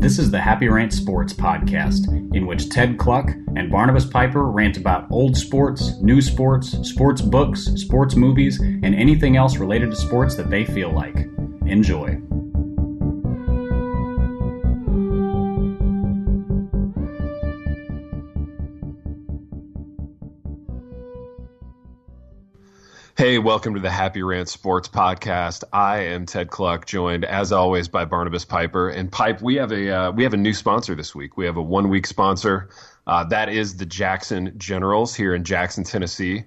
This is the Happy Rant Sports Podcast, in which Ted Cluck and Barnabas Piper rant about old sports, new sports, sports books, sports movies, and anything else related to sports that they feel like. Enjoy. Hey, welcome to the Happy Rant Sports Podcast. I am Ted Cluck, joined as always by Barnabas Piper. And Pipe, we have a new sponsor this week. We have a 1-week sponsor. That is the Jackson Generals here in Jackson, Tennessee,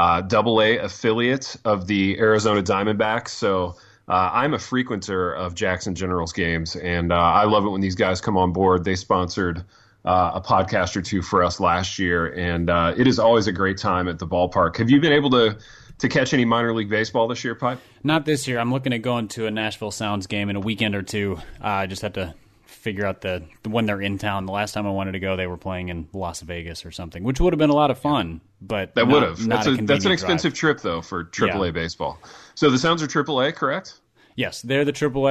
AA affiliate of the Arizona Diamondbacks. So I'm a frequenter of Jackson Generals games, and I love it when these guys come on board. They sponsored a podcast or two for us last year, and it is always a great time at the ballpark. Have you been able to catch any minor league baseball this year, Pipe? Not this year. I'm looking at going to a Nashville Sounds game in a weekend or two. I just have to figure out the when they're in town. The last time I wanted to go, they were playing in Las Vegas or something, which would have been a lot of fun. But that would have. That's an expensive trip, though, for AAA baseball. So the Sounds are AAA, correct? Yes, they're the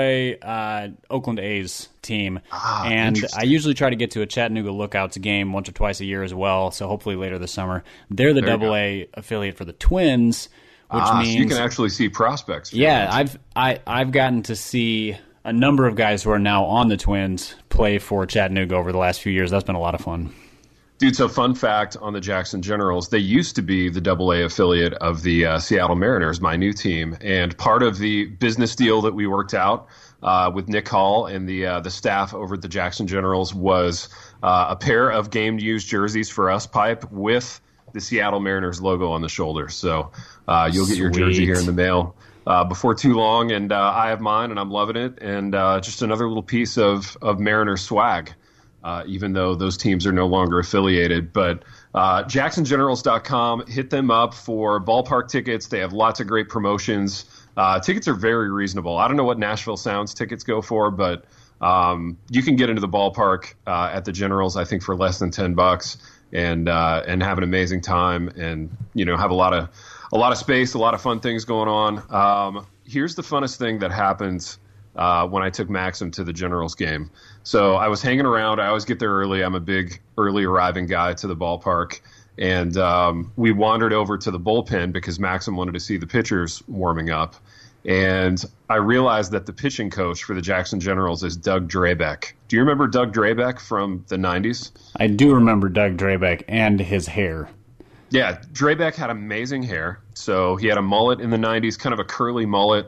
AAA Oakland A's team, and I usually try to get to a Chattanooga Lookouts game once or twice a year as well, so hopefully later this summer. They're the AA affiliate for the Twins, which means... So you can actually see prospects. Yeah, I've gotten to see a number of guys who are now on the Twins play for Chattanooga over the last few years. That's been a lot of fun. Dude, so fun fact on the Jackson Generals, they used to be the AA affiliate of the Seattle Mariners, my new team. And part of the business deal that we worked out with Nick Hall and the staff over at the Jackson Generals was a pair of game-used jerseys for us, Pipe, with the Seattle Mariners logo on the shoulder. So you'll get your jersey here in the mail before too long. And I have mine, and I'm loving it. And just another little piece of Mariners swag. Even though those teams are no longer affiliated. But JacksonGenerals.com, hit them up for ballpark tickets. They have lots of great promotions. Tickets are very reasonable. I don't know what Nashville Sounds tickets go for, but you can get into the ballpark at the Generals, I think, for less than $10 and have an amazing time and, you know, have a lot of space, a lot of fun things going on. Here's the funnest thing that happens when I took Maxim to the Generals game. So I was hanging around. I always get there early. I'm a big early arriving guy to the ballpark. And we wandered over to the bullpen because Maxim wanted to see the pitchers warming up. And I realized that the pitching coach for the Jackson Generals is Doug Drabek. Do you remember Doug Drabek from the 90s? I do remember Doug Drabek and his hair. Yeah, Drabek had amazing hair. So he had a mullet in the 90s, kind of a curly mullet.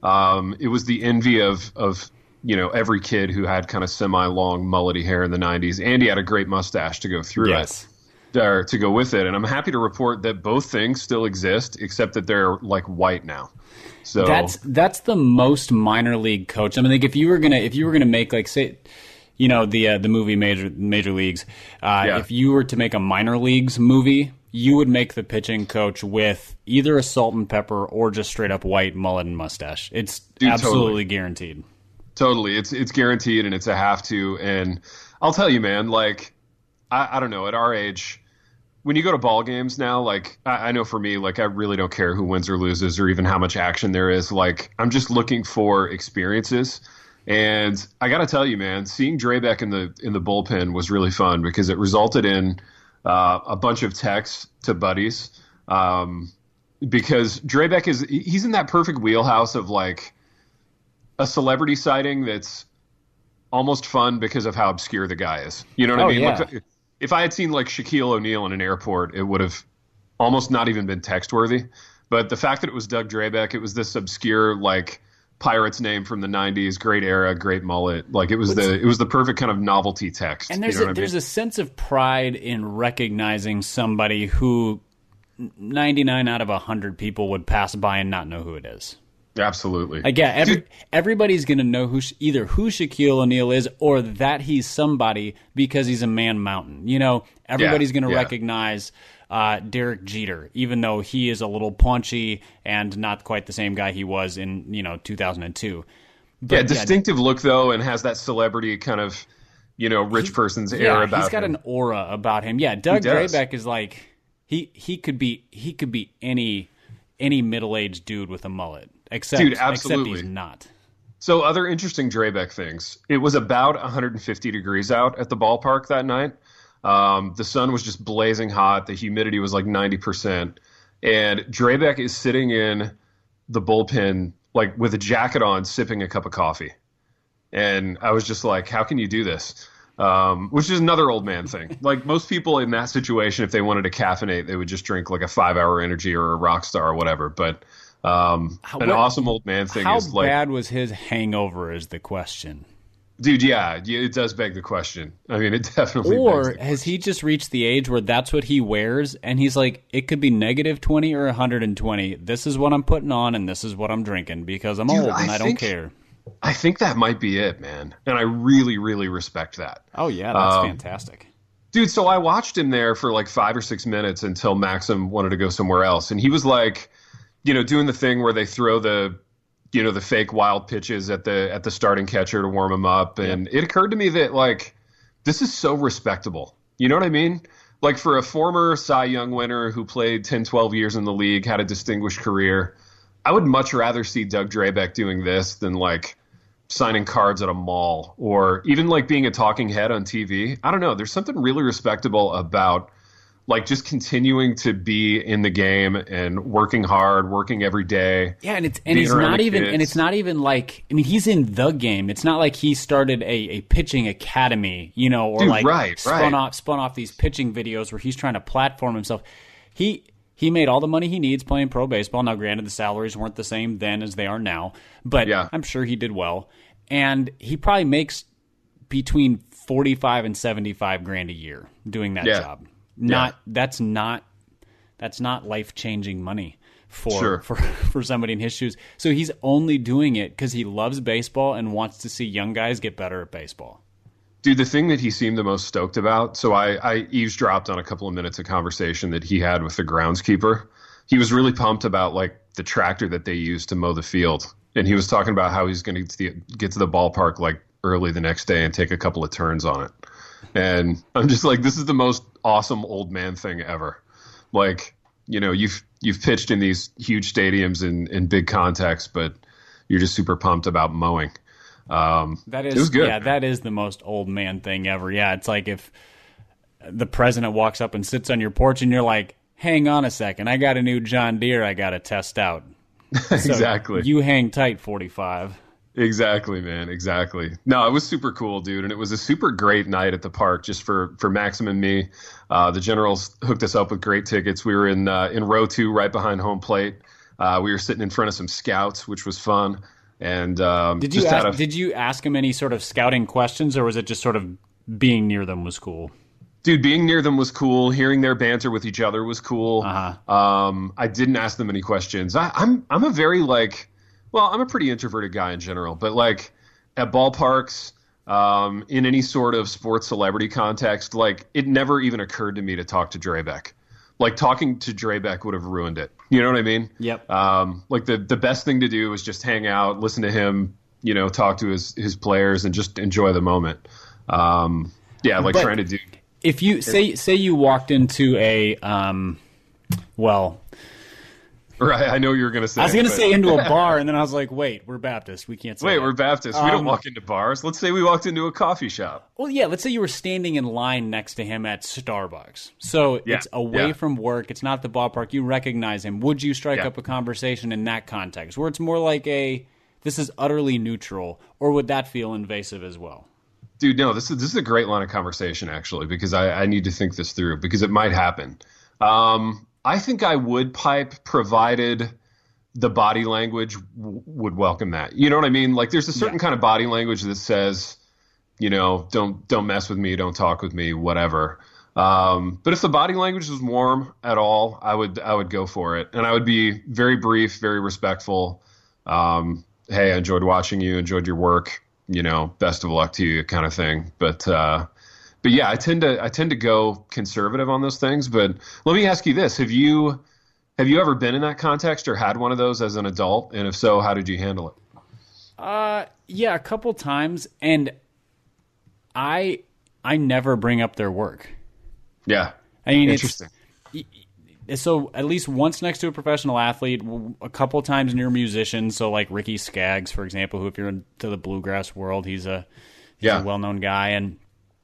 It was the envy of you know, every kid who had kind of semi-long mullety hair in the 90s. And he had a great mustache to go through it, or to go with it. And I'm happy to report that both things still exist, except that they're like white now. So that's the most minor league coach. I mean, like if you were gonna make, like, say, you know, the movie Major Leagues, if you were to make a minor leagues movie, you would make the pitching coach with either a salt and pepper or just straight up white mullet and mustache. It's absolutely guaranteed. Totally. It's guaranteed, and it's a have to. And I'll tell you, man, like, I don't know, at our age, when you go to ball games now, like, I know for me, like, I really don't care who wins or loses or even how much action there is. Like, I'm just looking for experiences. And I got to tell you, man, seeing Drabek in the bullpen was really fun because it resulted in a bunch of texts to buddies. Because Drabek he's in that perfect wheelhouse of, like, a celebrity sighting that's almost fun because of how obscure the guy is. You know what I mean? Yeah. Like, if I had seen, like, Shaquille O'Neal in an airport, it would have almost not even been text-worthy. But the fact that it was Doug Drabek, it was this obscure, like, Pirates name from the 90s, great era, great mullet. Like, it was the perfect kind of novelty text. And there's a sense of pride in recognizing somebody who 99 out of 100 people would pass by and not know who it is. Absolutely. Again, everybody's going to know either who Shaquille O'Neal is or that he's somebody because he's a man mountain. You know, everybody's going to recognize Derek Jeter, even though he is a little paunchy and not quite the same guy he was in, 2002. But, distinctive look, though, and has that celebrity kind of, rich person's air about him. He's got an aura about him. Yeah, Doug Drabek is like, he could be any middle-aged dude with a mullet. Except he's not. So other interesting Drabek things. It was about 150 degrees out at the ballpark that night. The sun was just blazing hot. The humidity was like 90%. And Drabek is sitting in the bullpen, like with a jacket on, sipping a cup of coffee. And I was just like, how can you do this? Which is another old man thing. Like most people in that situation, if they wanted to caffeinate, they would just drink like a 5-hour energy or a Rockstar or whatever. But awesome old man thing is like... How bad was his hangover is the question. Dude, yeah, it does beg the question. I mean, it definitely Or has he just reached the age where that's what he wears, and he's like, it could be -20 or 120. This is what I'm putting on, and this is what I'm drinking, because I'm old and I don't care. I think that might be it, man. And I really, really respect that. Oh, yeah, that's fantastic. Dude, so I watched him there for like 5 or 6 minutes until Maxim wanted to go somewhere else. And he was like, doing the thing where they throw the fake wild pitches at the starting catcher to warm him up. And It occurred to me that, like, this is so respectable. You know what I mean? Like, for a former Cy Young winner who played 10, 12 years in the league, had a distinguished career, I would much rather see Doug Drabek doing this than, like, signing cards at a mall or even, like, being a talking head on TV. I don't know. There's something really respectable about, like, just continuing to be in the game and working hard, working every day. Yeah, and it's not even like, I mean, he's in the game. It's not like he started a pitching academy, or spun off these pitching videos where he's trying to platform himself. He made all the money he needs playing pro baseball. Now, granted, the salaries weren't the same then as they are now, but I'm sure he did well. And he probably makes between 45 and 75 grand a year doing that job. That's not life-changing money for somebody in his shoes. So he's only doing it because he loves baseball and wants to see young guys get better at baseball. Dude, the thing that he seemed the most stoked about, so I eavesdropped on a couple of minutes of conversation that he had with the groundskeeper. He was really pumped about, like, the tractor that they use to mow the field. And he was talking about how he's going to get to the ballpark, like, early the next day and take a couple of turns on it. And I'm just like, this is the most awesome old man thing ever. Like, you've pitched in these huge stadiums in big contexts, but you're just super pumped about mowing. It was good. Yeah, that is the most old man thing ever. Yeah, it's like if the president walks up and sits on your porch and you're like, hang on a second, I got a new John Deere I got to test out. Exactly. So you hang tight, 45. Exactly, man. Exactly. No, it was super cool, dude. And it was a super great night at the park just for Maxim and me. The Generals hooked us up with great tickets. We were in row 2 right behind home plate. We were sitting in front of some scouts, which was fun. And did you ask him any sort of scouting questions, or was it just sort of being near them was cool? Dude, being near them was cool. Hearing their banter with each other was cool. I didn't ask them any questions. I'm a very I'm a pretty introverted guy in general, but like at ballparks, in any sort of sports celebrity context, like it never even occurred to me to talk to Drabek. Like talking to Drabek would have ruined it. You know what I mean? Yep. Like the best thing to do was just hang out, listen to him, talk to his players and just enjoy the moment. Trying to do. If you say you walked into a right, I know you were going to say. I was going to say into a bar, and then I was like, wait, we're Baptist. We can't say that. We're Baptist. We don't walk into bars. Let's say we walked into a coffee shop. Well, yeah, let's say you were standing in line next to him at Starbucks. So it's away from work. It's not the ballpark. You recognize him. Would you strike up a conversation in that context, where it's more like this is utterly neutral, or would that feel invasive as well? Dude, no, this is a great line of conversation, actually, because I need to think this through, because it might happen. I think I would pipe, provided the body language would welcome that. You know what I mean? Like, there's a certain kind of body language that says, don't mess with me, don't talk with me, whatever. But if the body language was warm at all, I would go for it, and I would be very brief, very respectful. Hey, I enjoyed watching you, enjoyed your work. Best of luck to you, kind of thing. But yeah, I tend to go conservative on those things. But let me ask you this: Have you ever been in that context or had one of those as an adult? And if so, how did you handle it? Yeah, a couple times, and I never bring up their work. Yeah, I mean, interesting. so at least once next to a professional athlete, a couple times near musicians. So like Ricky Skaggs, for example, who if you're into the bluegrass world, he's a well-known guy. And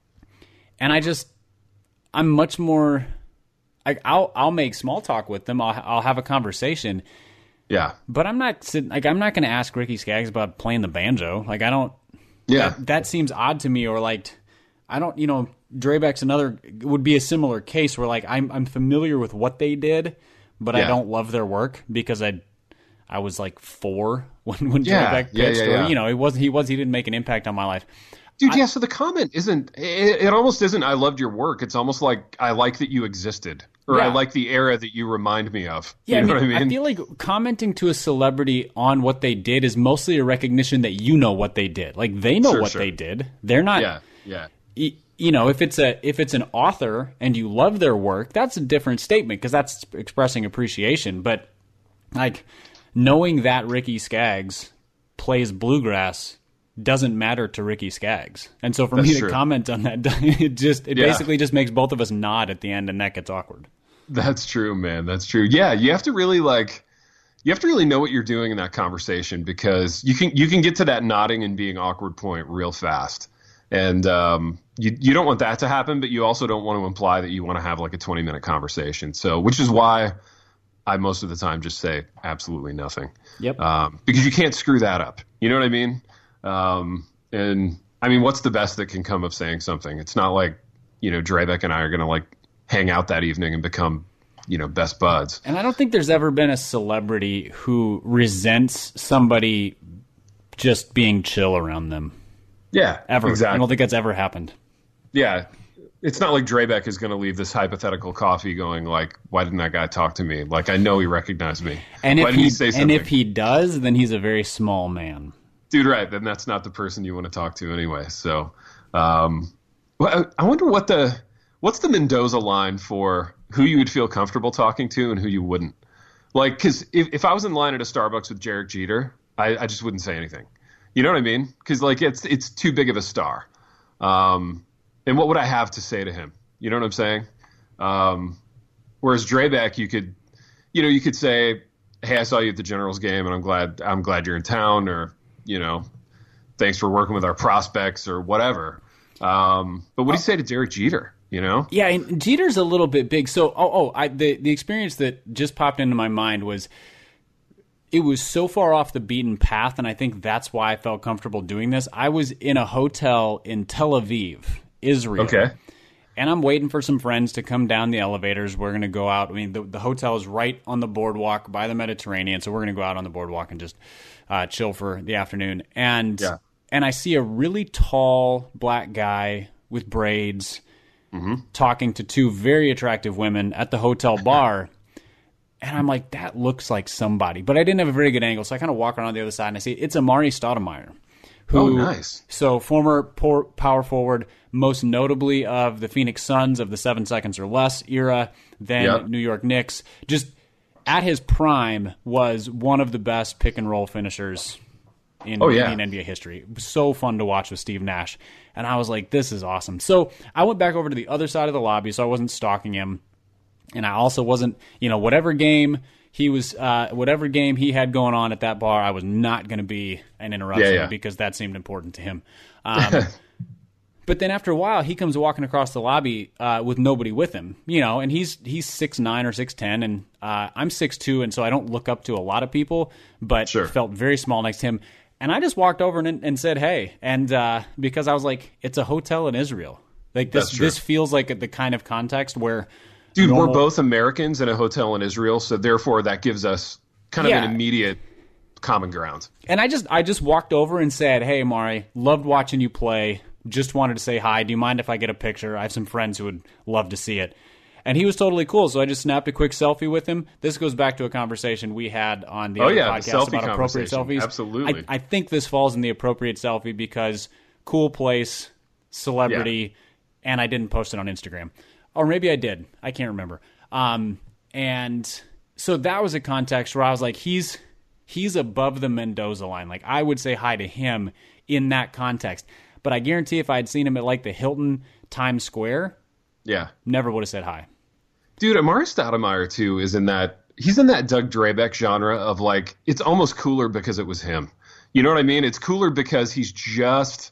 I'm much more like I'll make small talk with them. I'll have a conversation. Yeah. But I'm not going to ask Ricky Skaggs about playing the banjo. Like I don't. Yeah. That seems odd to me. Or like I don't. Drabek's would be a similar case where like I'm familiar with what they did, but I don't love their work because I was like 4 when Drabek pitched. Or, he didn't make an impact on my life. Dude, so the comment isn't, it almost isn't, I loved your work. It's almost like, I like that you existed. Or I like the era that you remind me of. Yeah, you know what I mean? I feel like commenting to a celebrity on what they did is mostly a recognition that you know what they did. Like, they know what they did. They're not... Yeah. If it's an author and you love their work, that's a different statement because that's expressing appreciation. But, like, knowing that Ricky Skaggs plays bluegrass doesn't matter to Ricky Skaggs. And so for me to comment on that, it basically just makes both of us nod at the end, and that gets awkward. That's true, man. That's true. Yeah, you have to really know what you're doing in that conversation because you can get to that nodding and being awkward point real fast. And you don't want that to happen, but you also don't want to imply that you want to have like a 20-minute conversation. So, which is why I most of the time just say absolutely nothing. Yep. Because you can't screw that up. You know what I mean? And I mean, what's the best that can come of saying something? It's not like, Drabek and I are going to like hang out that evening and become, best buds. And I don't think there's ever been a celebrity who resents somebody just being chill around them. Yeah, ever. Exactly. I don't think that's ever happened. Yeah. It's not like Drabek is going to leave this hypothetical coffee going like, why didn't that guy talk to me? Like, I know he recognized me. And why didn't he say something? And if he does, then he's a very small man. Dude, right. Then that's not the person you want to talk to anyway. So, I wonder what's the Mendoza line for who you would feel comfortable talking to and who you wouldn't. Like, because if I was in line at a Starbucks with Derek Jeter, I just wouldn't say anything. You know what I mean? Because like it's too big of a star. And what would I have to say to him? You know what I'm saying? Whereas Drabek, you could say, hey, I saw you at the Generals game, and I'm glad you're in town, or thanks for working with our prospects or whatever. But what do you say to Derek Jeter? Yeah, and Jeter's a little bit big. So, the experience that just popped into my mind was it was so far off the beaten path, and I think that's why I felt comfortable doing this. I was in a hotel in Tel Aviv, Israel. Okay. And I'm waiting for some friends to come down the elevators. We're going to go out. I mean, the hotel is right on the boardwalk by the Mediterranean, so we're going to go out on the boardwalk and just chill for the afternoon. And I see a really tall black guy with braids talking to 2 very attractive women at the hotel bar. And I'm like, that looks like somebody. But I didn't have a very good angle, so I kind of walk around on the other side, and I see it's Amari Stoudemire. Nice. So former power forward, most notably of the Phoenix Suns of the 7 seconds or less era, then New York Knicks. Just at his prime was one of the best pick-and-roll finishers in NBA history. It was so fun to watch with Steve Nash. And I was like, this is awesome. So I went back over to the other side of the lobby, so I wasn't stalking him. And I also wasn't, whatever game he had going on at that bar, I was not going to be an interruption because that seemed important to him. But then after a while, he comes walking across the lobby with nobody with him, and he's 6'9" or 6'10", and I'm 6'2", and so I don't look up to a lot of people, but felt very small next to him. And I just walked over and said, hey, and because I was like, it's a hotel in Israel. Like this feels like the kind of context where... Dude, we're both Americans in a hotel in Israel, so therefore that gives us kind of an immediate common ground. And I just walked over and said, hey, Mari, loved watching you play. Just wanted to say hi. Do you mind if I get a picture? I have some friends who would love to see it. And he was totally cool, so I just snapped a quick selfie with him. This goes back to a conversation we had on the other podcast about appropriate selfies. Absolutely. I think this falls in the appropriate selfie because cool place, celebrity, and I didn't post it on Instagram. Or maybe I did. I can't remember. And so that was a context where I was like, he's above the Mendoza line. Like, I would say hi to him in that context. But I guarantee if I had seen him at, like, the Hilton Times Square, never would have said hi. Dude, Amari Stoudemire too is in that. He's in that Doug Drabeck genre of like, it's almost cooler because it was him. You know what I mean? It's cooler because he's just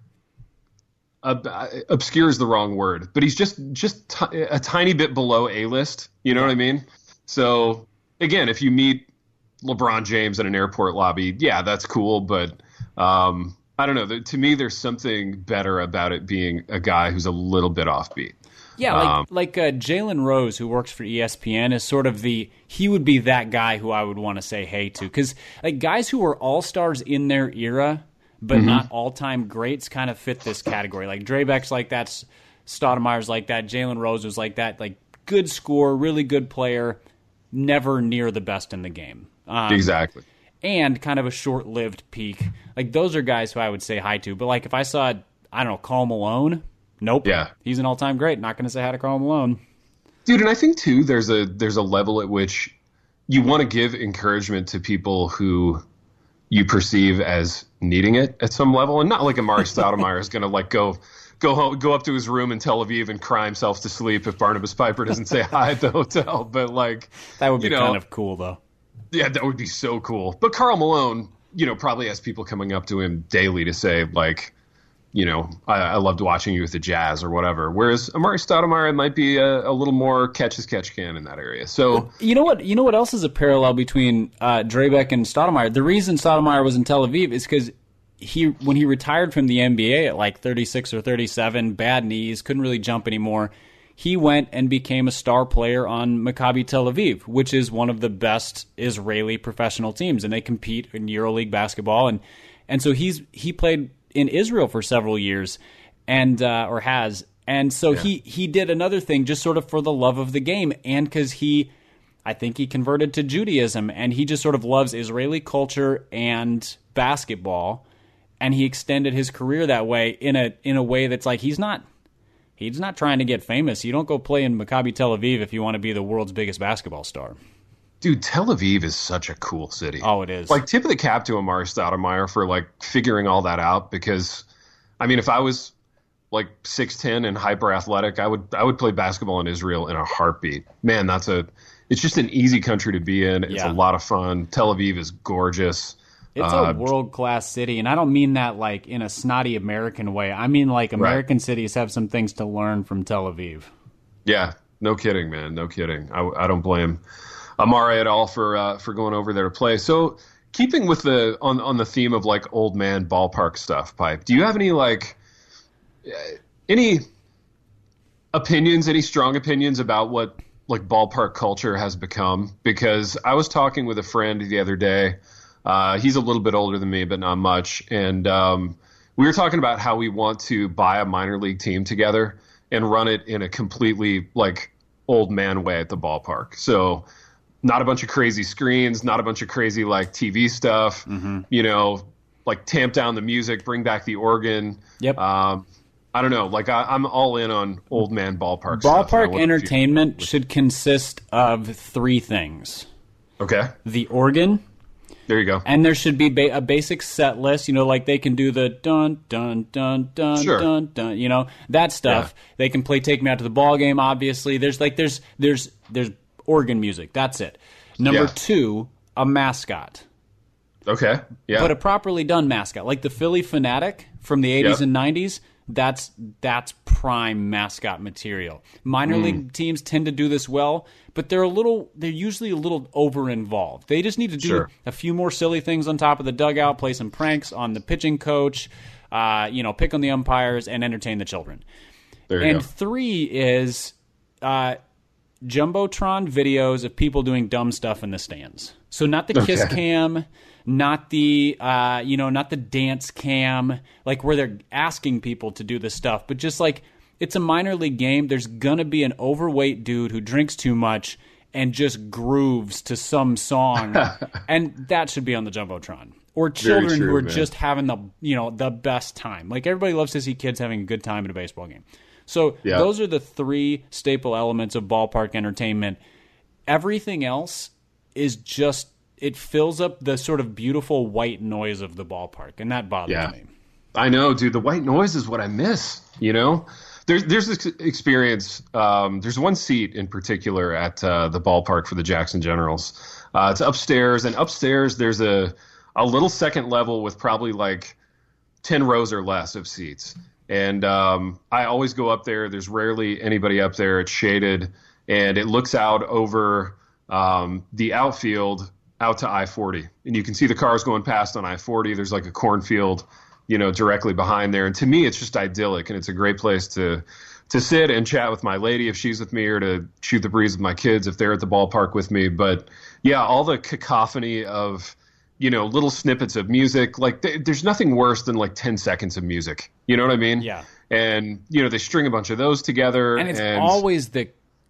obscure is the wrong word, but he's just a tiny bit below A-list. You know what I mean? So again, if you meet LeBron James in an airport lobby, yeah, that's cool. But I don't know. To me, there's something better about it being a guy who's a little bit offbeat. Yeah, like Jalen Rose, who works for ESPN, is sort of he would be that guy who I would want to say hey to. Because like guys who are all-stars in their era, but not all-time greats, kind of fit this category. Like Drabeck's like that, Stoudemire's like that, Jalen Rose was like that. Like good scorer, really good player, never near the best in the game. Exactly. And kind of a short-lived peak. Like those are guys who I would say hi to. But like if I saw, I don't know, Karl Malone... Nope. Yeah. He's an all-time great. Not going to say hi to Karl Malone. Dude, and I think, too, there's a level at which you want to give encouragement to people who you perceive as needing it at some level. And not like Amari Stoudemire is going to, like, go up to his room in Tel Aviv and cry himself to sleep if Barnabas Piper doesn't say hi at the hotel. But, like... That would be kind of cool, though. Yeah, that would be so cool. But Karl Malone, probably has people coming up to him daily to say, like... I loved watching you with the Jazz or whatever. Whereas Amari Stoudemire might be a little more catch as catch can in that area. So you know what else is a parallel between Drabeck and Stoudemire? The reason Stoudemire was in Tel Aviv is because when he retired from the NBA at like 36 or 37, bad knees, couldn't really jump anymore. He went and became a star player on Maccabi Tel Aviv, which is one of the best Israeli professional teams, and they compete in EuroLeague basketball. And so he played in Israel for several years, and so he did another thing just sort of for the love of the game, and because I think he converted to Judaism, and he just sort of loves Israeli culture and basketball, and he extended his career that way in a way that's like he's not trying to get famous. You don't go play in Maccabi Tel Aviv if you want to be the world's biggest basketball star. Dude, Tel Aviv is such a cool city. Oh, it is. Like, tip of the cap to Amari Stoudemire for, like, figuring all that out because, I mean, if I was, like, 6'10" and hyper-athletic, I would play basketball in Israel in a heartbeat. Man, it's just an easy country to be in. It's a lot of fun. Tel Aviv is gorgeous. It's a world-class city, and I don't mean that, like, in a snotty American way. I mean, like, American cities have some things to learn from Tel Aviv. Yeah, no kidding, man. No kidding. I don't blame Amari at all for going over there to play. So keeping with on the theme of like old man ballpark stuff, Pipe, do you have any any opinions, any strong opinions about what like ballpark culture has become? Because I was talking with a friend the other day. He's a little bit older than me, but not much. And we were talking about how we want to buy a minor league team together and run it in a completely like old man way at the ballpark. So not a bunch of crazy screens, not a bunch of crazy like TV stuff, like tamp down the music, bring back the organ. Yep. I don't know. Like I'm all in on old man ballpark stuff. Ballpark entertainment should consist of three things. Okay. The organ. There you go. And there should be a basic set list, like they can do the dun, dun, dun, dun, dun, dun, that stuff. Yeah. They can play Take Me Out to the Ball Game, obviously. There's organ music. That's it. Number two, a mascot. Okay. Yeah. But a properly done mascot. Like the Philly Fanatic from the 80s and 90s, that's prime mascot material. Minor league teams tend to do this well, but they're usually a little over involved. They just need to do a few more silly things on top of the dugout, play some pranks on the pitching coach, pick on the umpires and entertain the children. There you go. Three is Jumbotron videos of people doing dumb stuff in the stands. So not the kiss cam, not the not the dance cam, like where they're asking people to do this stuff, but just like it's a minor league game. There's gonna be an overweight dude who drinks too much and just grooves to some song, and that should be on the Jumbotron. Or children who are just having the best time. Like everybody loves to see kids having a good time at a baseball game. So those are the three staple elements of ballpark entertainment. Everything else is just, it fills up the sort of beautiful white noise of the ballpark, and that bothers me. I know, dude. The white noise is what I miss, There's There's this experience. There's one seat in particular at the ballpark for the Jackson Generals. It's upstairs, and upstairs there's a little second level with probably like 10 rows or less of seats. And I always go up there. There's rarely anybody up there. It's shaded, and it looks out over the outfield out to I-40. And you can see the cars going past on I-40. There's like a cornfield, directly behind there. And to me, it's just idyllic, and it's a great place to sit and chat with my lady if she's with me, or to shoot the breeze with my kids if they're at the ballpark with me. But yeah, all the cacophony of little snippets of music. Like there's nothing worse than like 10 seconds of music. You know what I mean? Yeah. And they string a bunch of those together, and it's always the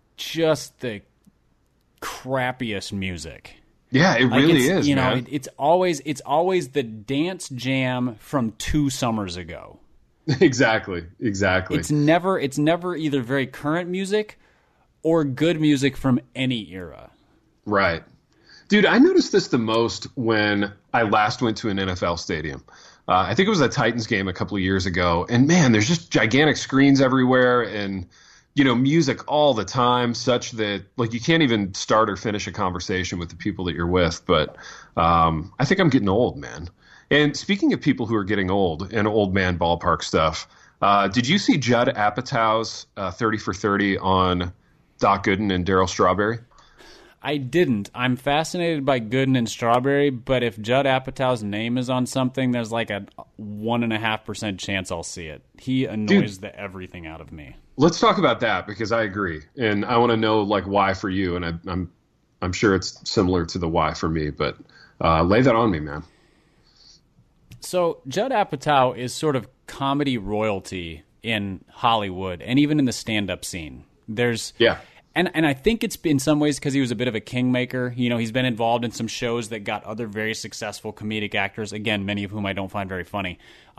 crappiest music. Yeah, it really is. Man. It's always the dance jam from 2 summers ago. Exactly. It's never either very current music or good music from any era. Right. Dude, I noticed this the most when I last went to an NFL stadium. I think it was a Titans game a couple of years ago. And man, there's just gigantic screens everywhere, and music all the time, such that like you can't even start or finish a conversation with the people that you're with. But I think I'm getting old, man. And speaking of people who are getting old and old man ballpark stuff, did you see Judd Apatow's 30 for 30 on Doc Gooden and Darryl Strawberry? I didn't. I'm fascinated by Gooden and Strawberry, but if Judd Apatow's name is on something, there's like a 1.5% chance I'll see it. He annoys the everything out of me. Let's talk about that, because I agree, and I want to know like why for you, and I'm sure it's similar to the why for me, but lay that on me, man. So Judd Apatow is sort of comedy royalty in Hollywood, and even in the stand-up scene. And I think it's in some ways because he was a bit of a kingmaker. He's been involved in some shows that got other very successful comedic actors, again, many of whom I don't find very funny,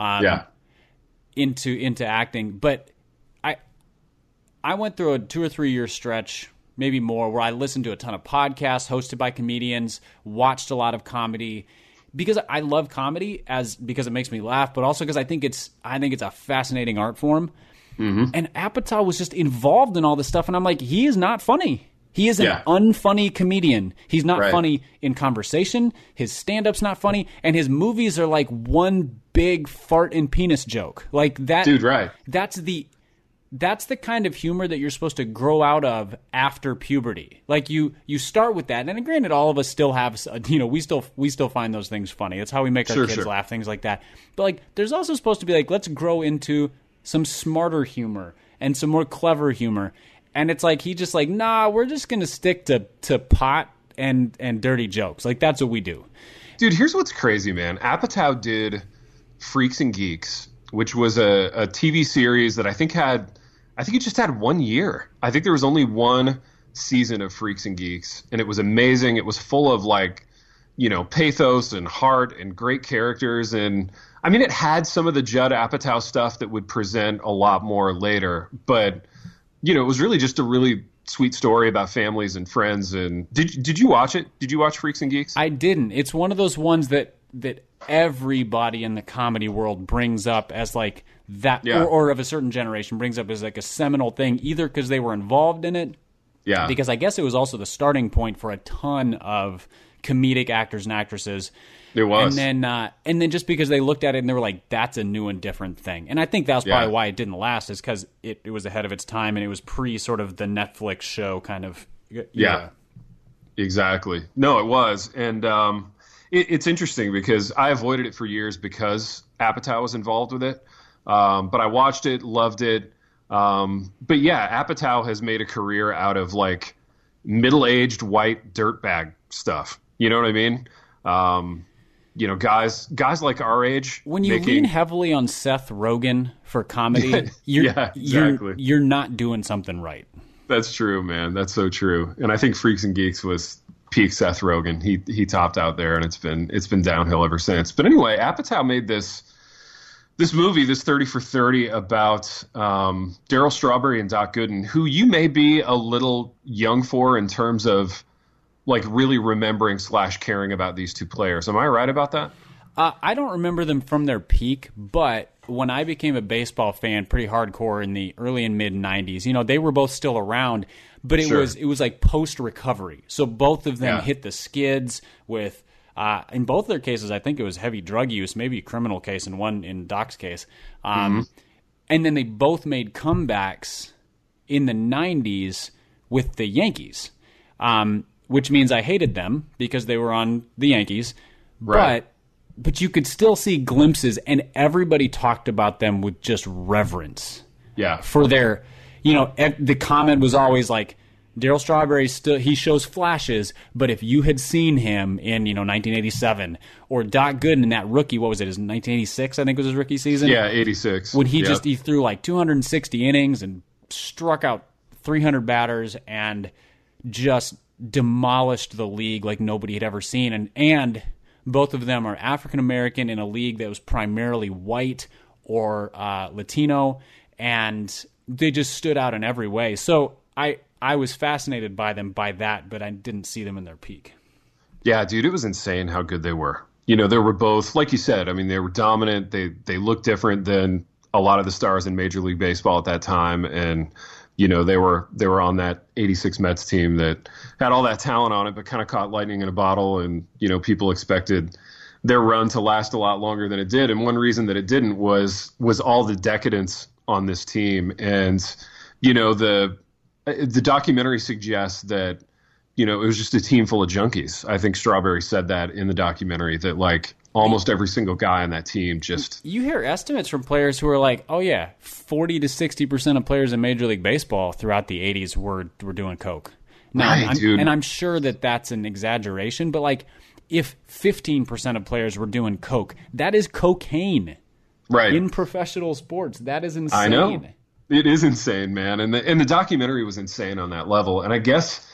into acting. But I went through a 2 or 3 year stretch, maybe more, where I listened to a ton of podcasts hosted by comedians, watched a lot of comedy, because I love comedy because it makes me laugh, but also because I think it's a fascinating art form. Mm-hmm. And Apatow was just involved in all this stuff, and I'm like, he is not funny. He is an unfunny comedian. He's not funny in conversation. His stand-up's not funny, and his movies are like one big fart and penis joke. Like that, dude. Right. That's the kind of humor that you're supposed to grow out of after puberty. Like you start with that, and granted, all of us still have, we still find those things funny. It's how we make our kids laugh, things like that. But like, there's also supposed to be like, let's grow into some smarter humor and some more clever humor. And it's like, he just like, nah, we're just going to stick to pot and dirty jokes. Like, that's what we do. Dude, here's what's crazy, man. Apatow did Freaks and Geeks, which was a TV series that I think it just had 1 year. I think there was only one season of Freaks and Geeks, and it was amazing. It was full of like, pathos and heart and great characters. And I mean, it had some of the Judd Apatow stuff that would present a lot more later, but it was really just a really sweet story about families and friends. And did you watch it? Did you watch Freaks and Geeks? I didn't. It's one of those ones that everybody in the comedy world brings up as like that, or of a certain generation brings up as like a seminal thing, either because they were involved in it, because I guess it was also the starting point for a ton of comedic actors and actresses. It was. And then just because they looked at it and they were like, that's a new and different thing. And I think that's probably why it didn't last, is because it was ahead of its time, and it was pre sort of the Netflix show kind of. Yeah, exactly. No, it was. And it's interesting because I avoided it for years because Apatow was involved with it. But I watched it, loved it. But yeah, Apatow has made a career out of like middle-aged white dirtbag stuff. You know what I mean? Guys like our age. When you lean heavily on Seth Rogen for comedy, you're not doing something right. That's true, man. That's so true. And I think Freaks and Geeks was peak Seth Rogen. He topped out there, and it's been downhill ever since. But anyway, Apatow made this movie, this 30 for 30, about Darryl Strawberry and Doc Gooden, who you may be a little young for in terms of like really remembering / caring about these two players. Am I right about that? I don't remember them from their peak, but when I became a baseball fan pretty hardcore in the early and mid 90s, they were both still around, but it was like post-recovery. So both of them hit the skids with, in both their cases, I think it was heavy drug use, maybe a criminal case, and one in Doc's case. And then they both made comebacks in the 90s with the Yankees, which means I hated them because they were on the Yankees. Right. But you could still see glimpses, and everybody talked about them with just reverence. Yeah. For their, the comment was always like, Darryl Strawberry he shows flashes, but if you had seen him in 1987, or Doc Gooden in that rookie, what was it? His 1986, I think was his rookie season. Yeah, 86. When he threw like 260 innings and struck out 300 batters and just demolished the league like nobody had ever seen, and both of them are African American in a league that was primarily white or Latino, and they just stood out in every way. So I was fascinated by them by that, but I didn't see them in their peak. Yeah, dude, it was insane how good they were. They were both, like you said, I mean, they were dominant. They looked different than a lot of the stars in Major League Baseball at that time, and they were on that 86 Mets team that had all that talent on it, but kind of caught lightning in a bottle. And, people expected their run to last a lot longer than it did. And one reason that it didn't was all the decadence on this team. And, the documentary suggests that, it was just a team full of junkies. I think Strawberry said that in the documentary, that like almost every single guy on that team just... You hear estimates from players who are like, oh yeah, 40 to 60% of players in Major League Baseball throughout the 80s were doing coke. Now, right, dude. And I'm sure that that's an exaggeration, but like if 15% of players were doing coke, that is cocaine. Right. In professional sports. That is insane. I know. It is insane, man. And the documentary was insane on that level. And I guess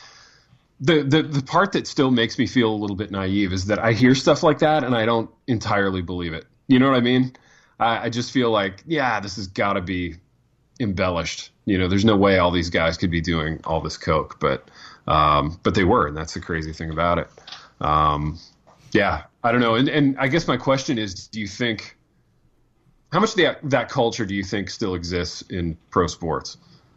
the part that still makes me feel a little bit naive is that I hear stuff like that and I don't entirely believe it. You know what I mean? I just feel like, this has got to be embellished. There's no way all these guys could be doing all this coke, but they were, and that's the crazy thing about it. I don't know. And I guess my question is, do you think, how much of that culture do you think still exists in pro sports?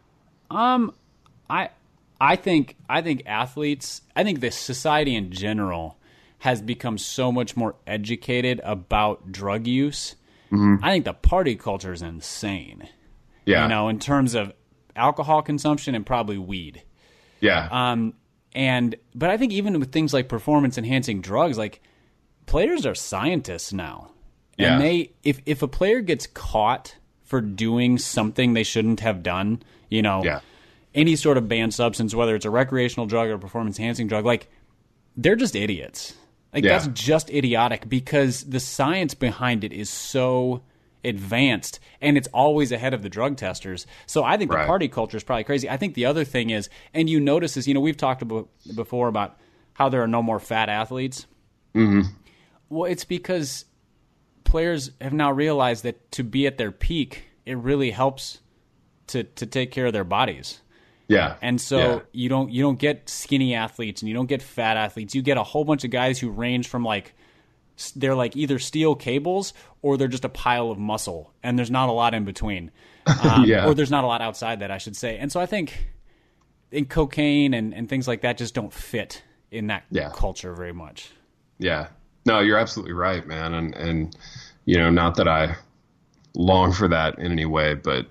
I think athletes, I think the society in general has become so much more educated about drug use. I think the party culture is insane. Yeah. In terms of alcohol consumption and probably weed. Yeah. But I think even with things like performance enhancing drugs, like players are scientists now. Yeah. And if a player gets caught for doing something they shouldn't have done, any sort of banned substance, whether it's a recreational drug or performance enhancing drug, like they're just idiots. Like that's just idiotic because the science behind it is so advanced and it's always ahead of the drug testers. So I think the party culture is probably crazy. I think the other thing is, and you notice this, we've talked before about how there are no more fat athletes. Well, it's because players have now realized that to be at their peak, it really helps to take care of their bodies. Yeah. And so you don't get skinny athletes and you don't get fat athletes. You get a whole bunch of guys who range from they're like either steel cables or they're just a pile of muscle, and there's not a lot in between. Or there's not a lot outside that, I should say. And so I think in cocaine and things like that just don't fit in that culture very much. Yeah. No, you're absolutely right, man. And not that I long for that in any way, but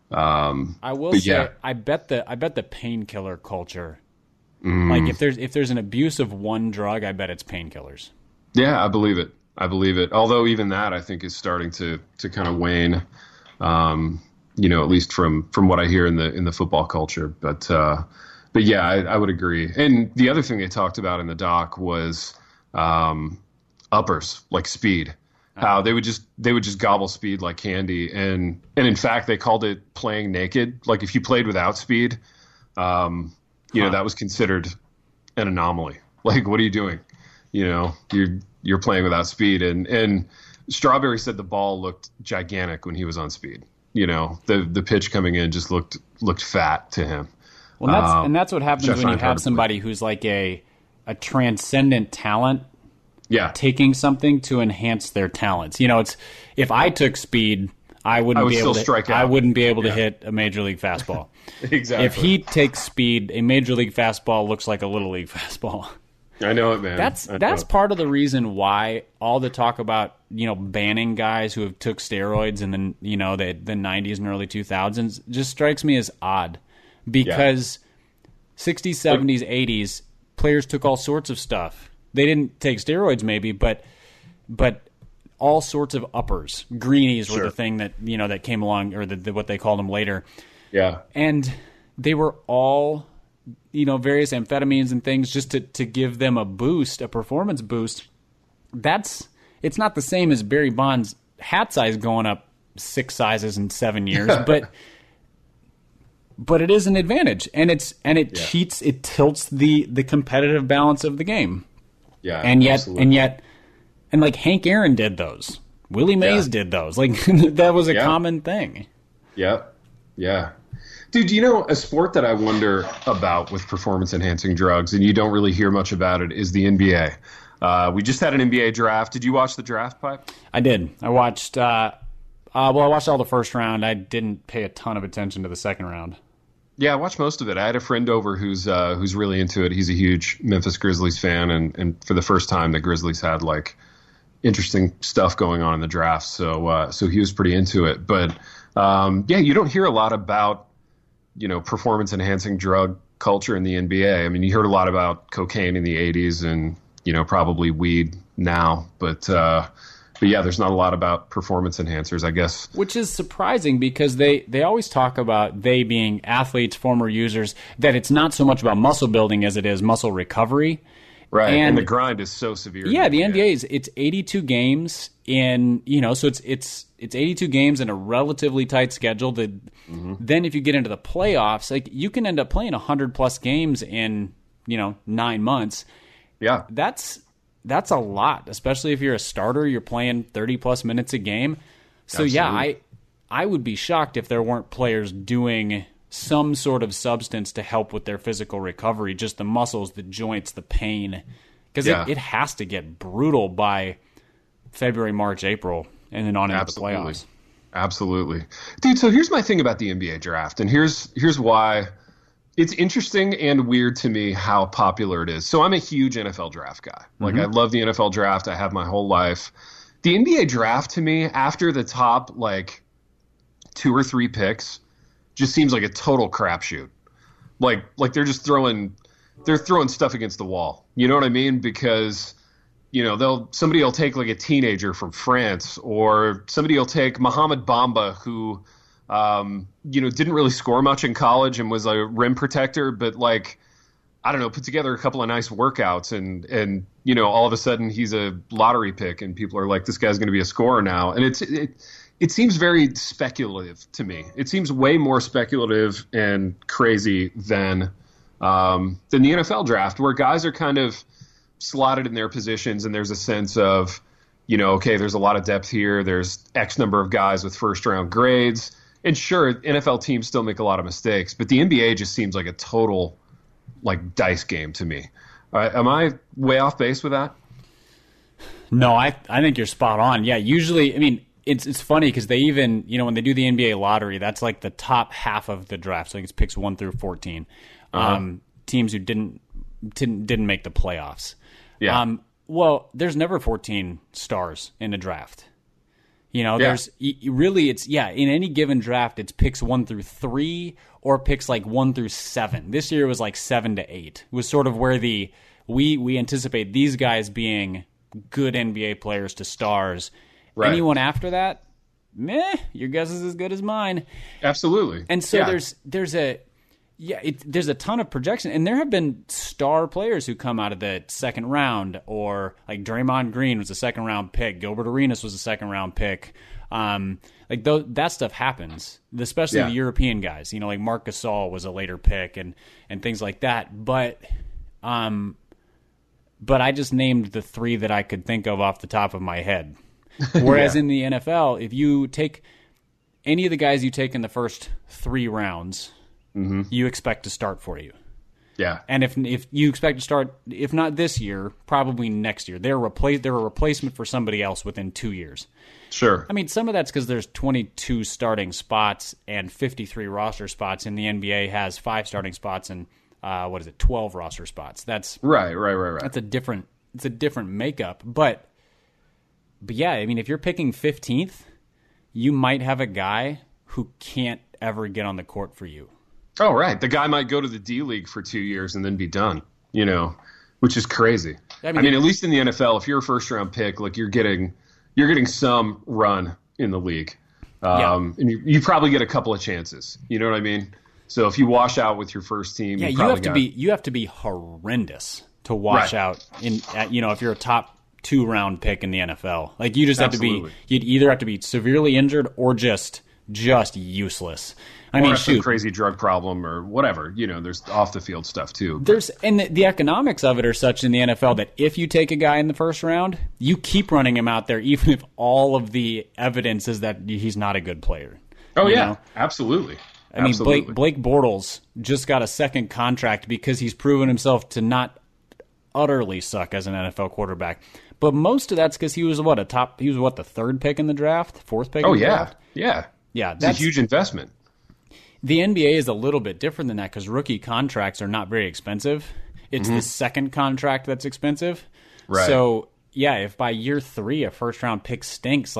I will say, I bet the painkiller culture, like if there's an abuse of one drug, I bet it's painkillers. Yeah, I believe it. Although even that I think is starting to kind of wane, at least from what I hear in the football culture. But yeah, I would agree. And the other thing they talked about in the doc was uppers, like speed. How they would just gobble speed like candy, and in fact they called it playing naked. Like if you played without speed, that was considered an anomaly. Like, what are you doing? You're playing without speed. And Strawberry said the ball looked gigantic when he was on speed. The pitch coming in just looked fat to him. Well, that's what happens when you have somebody who's like a transcendent talent. taking something to enhance their talents. You know, it's if I took speed, I wouldn't be able to strike out. I wouldn't be able to hit a major league fastball. Exactly. If he takes speed, a major league fastball looks like a little league fastball. I know it, man. That's part of the reason why all the talk about, you know, banning guys who have took steroids in the, you know, the 90s and early 2000s just strikes me as odd, because 60s, 70s, 80s players took all sorts of stuff. They didn't take steroids maybe, but all sorts of uppers. Greenies were the thing that, you know, that came along, or what they called them later. Yeah. And they were all, you know, various amphetamines and things just to give them a boost, a performance boost. It's not the same as Barry Bonds' hat size going up 6 sizes in 7 years, but it is an advantage, and it tilts the competitive balance of the game. Yeah. And like Hank Aaron did those. Willie Mays did those. Like that was a common thing. Yeah. Yeah. Dude, you know, a sport that I wonder about with performance-enhancing drugs, and you don't really hear much about it, is the NBA. We just had an NBA draft. Did you watch the draft, Pipe? I did. I watched I watched all the first round. I didn't pay a ton of attention to the second round. Yeah, I watched most of it. I had a friend over who's really into it. He's a huge Memphis Grizzlies fan, and for the first time, the Grizzlies had like interesting stuff going on in the draft. So he was pretty into it. But you don't hear a lot about, you know, performance-enhancing drug culture in the NBA. I mean, you heard a lot about cocaine in the 80s and, you know, probably weed now. But yeah, there's not a lot about performance enhancers, I guess. Which is surprising, because they always talk about, they being athletes, former users, that it's not so much about muscle building as it is muscle recovery. Right, and the grind is so severe. Yeah, the NBA it's 82 games in, you know, so it's 82 games in a relatively tight schedule. Then if you get into the playoffs, like you can end up playing 100+ games in, you know, 9 months. Yeah. That's a lot, especially if you're a starter, you're playing 30+ minutes a game. So Absolutely. I would be shocked if there weren't players doing some sort of substance to help with their physical recovery, just the muscles, the joints, the pain. Because it has to get brutal by February, March, April, and then on into the playoffs. Absolutely. Dude, so here's my thing about the NBA draft, and here's why it's interesting and weird to me how popular it is. So I'm a huge NFL draft guy. Like, I love the NFL draft. I have my whole life. The NBA draft, to me, after the top, like, 2 or 3 picks, just seems like a total crapshoot. Like they're just throwing stuff against the wall. You know what I mean? Because, you know, somebody will take like a teenager from France, or somebody will take Mohamed Bamba, who, you know, didn't really score much in college and was a rim protector, but like, I don't know, put together a couple of nice workouts, and you know, all of a sudden he's a lottery pick, and people are like, this guy's going to be a scorer now. And it seems very speculative to me. It seems way more speculative and crazy than the NFL draft, where guys are kind of slotted in their positions, and there's a sense of, you know, okay, there's a lot of depth here. There's X number of guys with first-round grades. And sure, NFL teams still make a lot of mistakes, but the NBA just seems like a total, like, dice game to me. Am I way off base with that? No, I think you're spot on. Yeah, usually, I mean, it's funny because they even, you know, when they do the NBA lottery, that's like the top half of the draft. So I think it's picks 1 through 14. Teams who didn't make the playoffs. Yeah. Well, there's never 14 stars in a draft. You know, there's really, in any given draft, it's picks 1 through 3 or picks like 1 through 7. This year it was like 7 to 8. It was sort of where we anticipate these guys being good NBA players to stars. Right. Anyone after that, your guess is as good as mine. Absolutely. And so there's a ton of projection, and there have been star players who come out of the second round, or like Draymond Green was a second round pick, Gilbert Arenas was a second round pick. That stuff happens, especially the European guys. You know, like Marc Gasol was a later pick, and things like that. But I just named the 3 that I could think of off the top of my head. Whereas in the NFL, if you take any of the guys you take in the first 3 rounds, you expect to start for you. Yeah. And if you expect to start, if not this year, probably next year. They're a replacement for somebody else within 2 years. Sure. I mean, some of that's because there's 22 starting spots and 53 roster spots, and the NBA has 5 starting spots and 12 roster spots. That's right. That's it's a different makeup. But yeah, I mean, if you're picking 15th, you might have a guy who can't ever get on the court for you. Oh, right. The guy might go to the D League for 2 years and then be done, which is crazy. I mean, at least in the NFL, if you're a first round pick, like you're getting some run in the league. And you probably get a couple of chances. You know what I mean? So if you wash out with your first team, you have to be horrendous to wash out if you're a top 2 round pick in the NFL. Like you just have to be, you'd either have to be severely injured or just useless. I mean, some crazy drug problem or whatever. There's off the field stuff too. And the economics of it are such in the NFL that if you take a guy in the first round, you keep running him out there, even if all of the evidence is that he's not a good player. Oh yeah, absolutely. I mean, Blake Bortles just got a second contract because he's proven himself to not utterly suck as an NFL quarterback. But most of that's because he was the 3rd pick in the draft, 4th pick in the draft? Yeah. That's a huge investment. The NBA is a little bit different than that because rookie contracts are not very expensive. It's the second contract that's expensive. Right. So, yeah, if by year 3 a first-round pick stinks,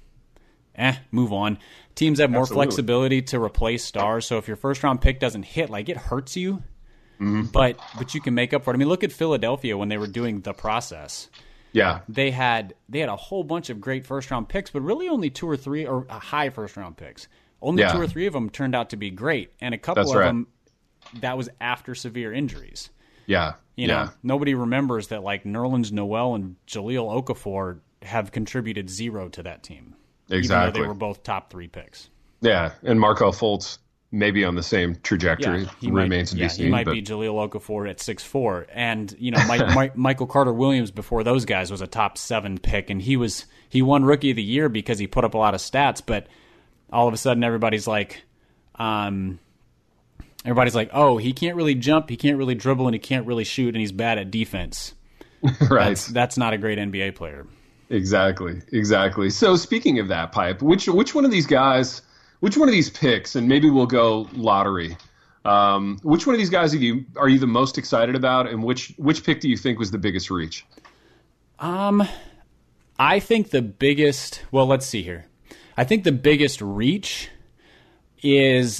move on. Teams have more flexibility to replace stars. So if your first-round pick doesn't hit, it hurts you. But you can make up for it. I mean, look at Philadelphia when they were doing the process. Yeah. They had a whole bunch of great first-round picks, but really only 2 or 3 or high first-round picks. Only 2 or 3 of them turned out to be great, and a couple of them, that was after severe injuries. Yeah. Nobody remembers that Nerlens Noel and Jahlil Okafor have contributed 0 to that team. Exactly. Even though they were both top 3 picks. Yeah, and Markelle Fultz may be on the same trajectory. He remains to be seen. He might be Jahlil Okafor at 6'4", and Michael Carter-Williams before those guys was a top 7 pick, and he won Rookie of the Year because he put up a lot of stats, but all of a sudden everybody's like, oh, he can't really jump, he can't really dribble, and he can't really shoot, and he's bad at defense. Right. That's not a great NBA player. Exactly. So speaking of that, Pipe, which one of these guys, which one of these picks, and maybe we'll go lottery, which one of these guys are you the most excited about, and which pick do you think was the biggest reach? I think the biggest, let's see here. I think the biggest reach is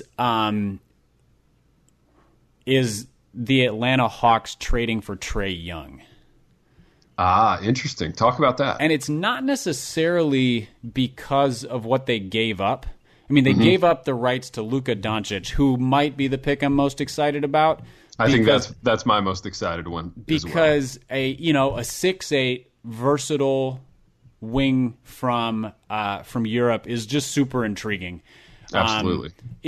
the Atlanta Hawks trading for Trae Young. Ah, interesting. Talk about that. And it's not necessarily because of what they gave up. I mean, they gave up the rights to Luka Doncic, who might be the pick I'm most excited about. I think that's my most excited one. Because a 6'8" versatile wing from Europe is just super intriguing. Absolutely.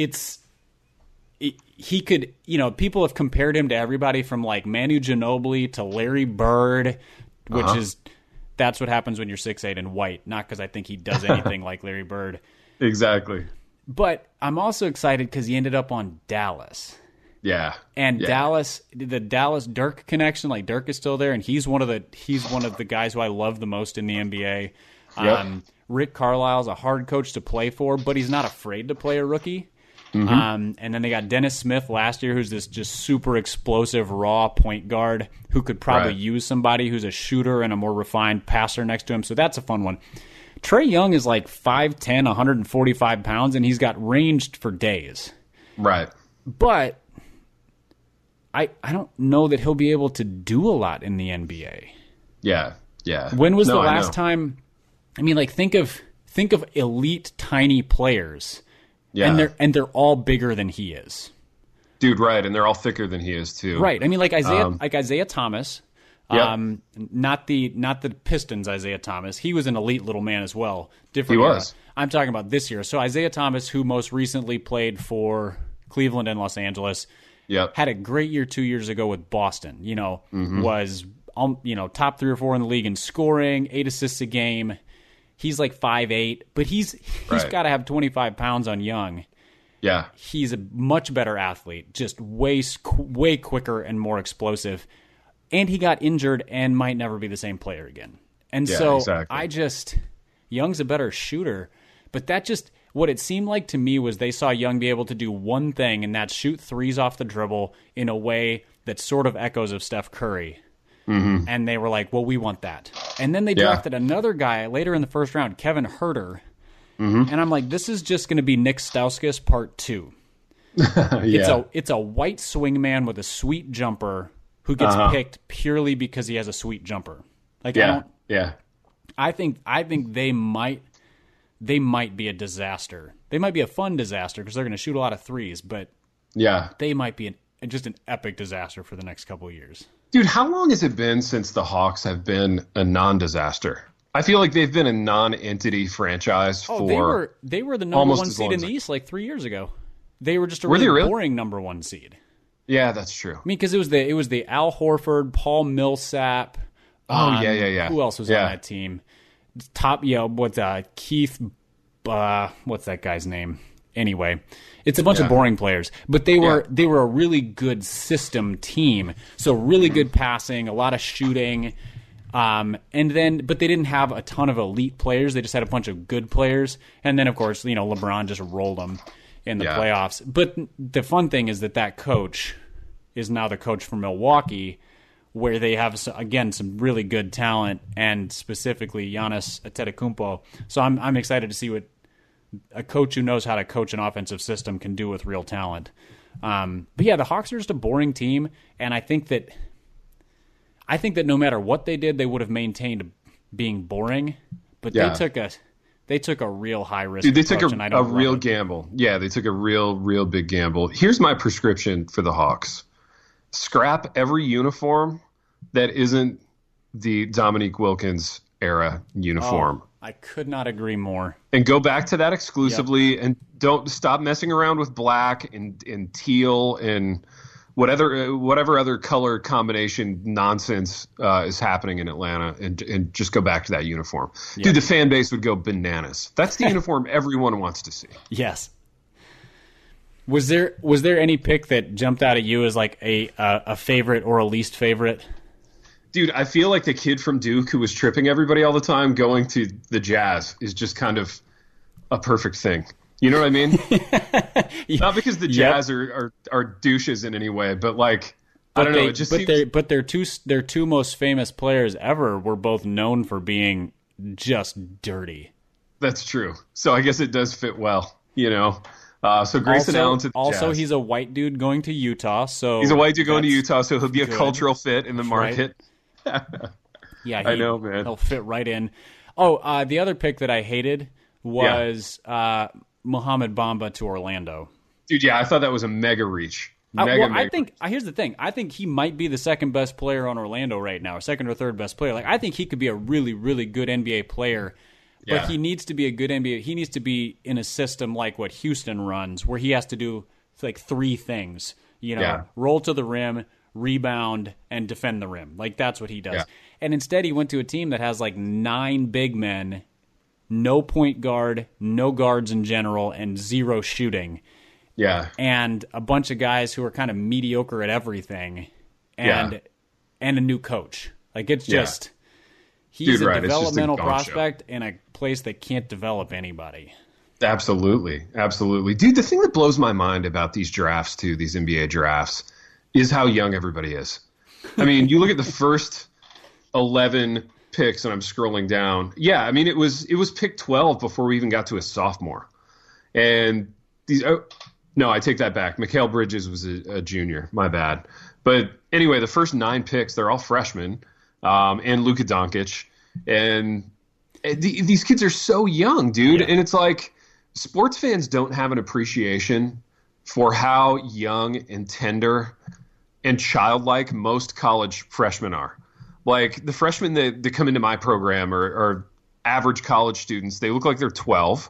He could, people have compared him to everybody from Manu Ginobili to Larry Bird, which that's what happens when you're 6'8" and white. Not because I think he does anything like Larry Bird. Exactly. But I'm also excited because he ended up on Dallas. Yeah. And Dallas, the Dallas Dirk connection, Dirk is still there, and he's one of the guys who I love the most in the NBA. Yep. Rick Carlisle's a hard coach to play for, but he's not afraid to play a rookie. And then they got Dennis Smith last year, who's this just super explosive, raw point guard who could probably use somebody who's a shooter and a more refined passer next to him. So that's a fun one. Trae Young is 5'10", 145 pounds, and he's got ranged for days. Right. But I don't know that he'll be able to do a lot in the NBA. Yeah. When was the last time? I mean, think of elite tiny players. Yeah. And they're all bigger than he is. Dude, right, and they're all thicker than he is too. Right. I mean, Isaiah Thomas. Not the Pistons Isaiah Thomas. He was an elite little man as well. Different. He was. I'm talking about this year. So Isaiah Thomas, who most recently played for Cleveland and Los Angeles, had a great year 2 years ago with Boston. Was top 3 or 4 in the league in scoring, 8 assists a game. He's 5'8", but he's got to have 25 pounds on Young. Yeah. He's a much better athlete, just way quicker and more explosive. And he got injured and might never be the same player again. And exactly. Young's a better shooter, but what it seemed like to me was they saw Young be able to do one thing, and that's shoot threes off the dribble in a way that sort of echoes of Steph Curry. Mm-hmm. And they were like, well, we want that. And then they drafted another guy later in the first round, Kevin Huerter. Mm-hmm. And I'm like, this is just going to be Nick Stauskas part 2. It's a white swingman with a sweet jumper who gets picked purely because he has a sweet jumper. Like, I think they might be a disaster. They might be a fun disaster because they're going to shoot a lot of threes, but they might be just an epic disaster for the next couple of years. Dude, how long has it been since the Hawks have been a non-disaster? I feel like they've been a non-entity franchise for they were the number one seed in the East like 3 years ago. They were just a really boring number one seed. Yeah, that's true. I mean, because it was the Al Horford, Paul Millsap. Yeah. Who else was on that team? Keith? What's that guy's name? Anyway, it's a bunch of boring players, but they were a really good system team. So really good passing, a lot of shooting, but they didn't have a ton of elite players. They just had a bunch of good players, and then of course LeBron just rolled them in the playoffs. But the fun thing is that coach is now the coach for Milwaukee, where they have again some really good talent, and specifically Giannis Antetokounmpo. So I'm excited to see what a coach who knows how to coach an offensive system can do with real talent. But yeah, the Hawks are just a boring team, and I think that no matter what they did, they would have maintained being boring. But they took a real high risk. Dude, they took a real gamble. Yeah, they took a real big gamble. Here's my prescription for the Hawks: scrap every uniform that isn't the Dominique Wilkins era uniform. I could not agree more. And go back to that exclusively, and don't stop messing around with black and teal and whatever other color combination nonsense is happening in Atlanta, and just go back to that uniform. Yeah. Dude, the fan base would go bananas. That's the uniform everyone wants to see. Yes. Was there any pick that jumped out at you as like a favorite or a least favorite? Dude, I feel like the kid from Duke who was tripping everybody all the time going to the Jazz is just kind of a perfect thing. You know what I mean? Not because the Jazz are douches in any way, but like I don't know. It just their two most famous players ever were both known for being just dirty. That's true. So I guess it does fit well. So Grayson Allen to the Jazz. He's a white dude going to Utah. So he's a white dude going to Utah, so he'll be a cultural fit in the market. Right. Yeah, I know, man. He'll fit right in. Oh, the other pick that I hated was Mohamed Bamba to Orlando. Dude, yeah, I thought that was a mega reach. I think here's the thing. I think he might be the second best player on Orlando right now, or second or third best player. Like I think he could be a really, really good NBA player. But he needs to be a good NBA. He needs to be in a system like what Houston runs, where he has to do like three things. Roll to the rim, rebound, and defend the rim. Like that's what he does. And instead he went to a team that has like 9 big men, no point guard, no guards in general, and 0 shooting. Yeah. And a bunch of guys who are kind of mediocre at everything, and a new coach. Like it's just he's a developmental prospect in a place that can't develop anybody. Absolutely. Dude, the thing that blows my mind about these drafts too, these NBA drafts, is how young everybody is. I mean, you look at the first 11 picks, and I'm scrolling down. Yeah, I mean, it was pick 12 before we even got to a sophomore. And no, I take that back. Mikal Bridges was a junior. My bad. But anyway, the first 9 picks, they're all freshmen, and Luka Doncic. And these kids are so young, dude. Yeah. And it's like sports fans don't have an appreciation for how young and tender and childlike most college freshmen are. Like the freshmen that come into my program are average college students. They look like they're 12.